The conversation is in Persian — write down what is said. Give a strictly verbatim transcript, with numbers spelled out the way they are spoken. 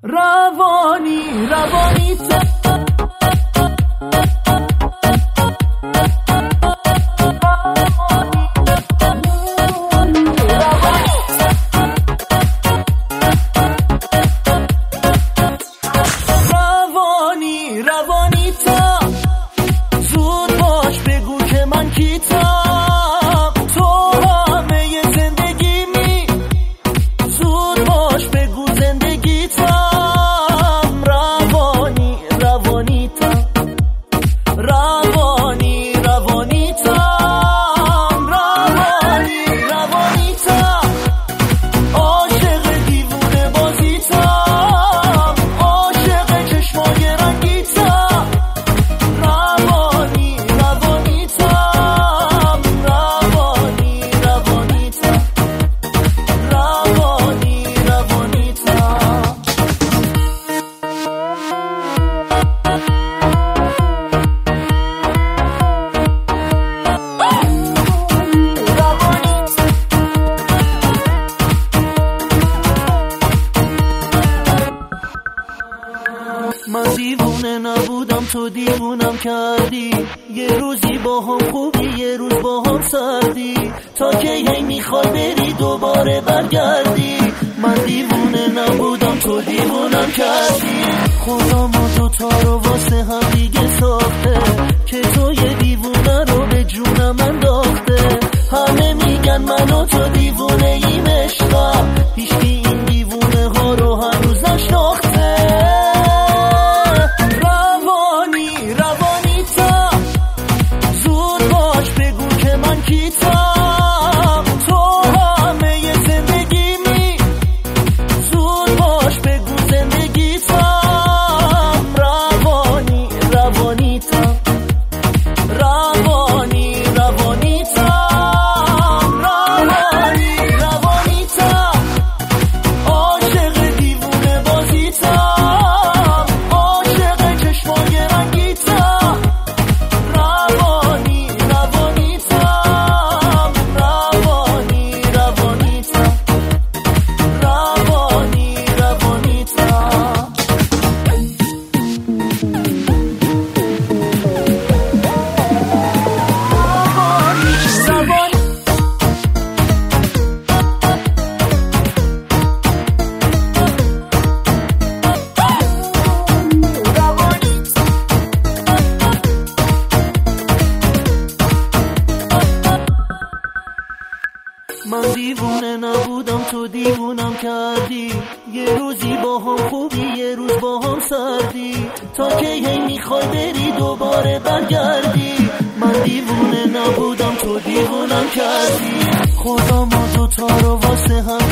روانی روانی من دیوونه نبودم تو دیوونم کردی، یه روزی با هم خوبی یه روز با هم سردی، تا که هی میخوای بری دوباره برگردی. من دیوونه نبودم تو دیوونم کردی، خدا ما دوتا رو واسه هم دیگه ساخته، که تو یه دیوونه رو به جونم انداخته. همه میگن من و تو دیوونه ایم عشقم، هیچکی این دیوونه ها رو هنوز نشناخته. من دیوونه نبودم تو دیوونم کردی، یه روزی با هم خوبی یه روز با هم سردی، تا که هی میخوای بری دوباره برگردی. من دیوونه نبودم تو دیوونم کردی، خدا ما دوتا رو واسه هم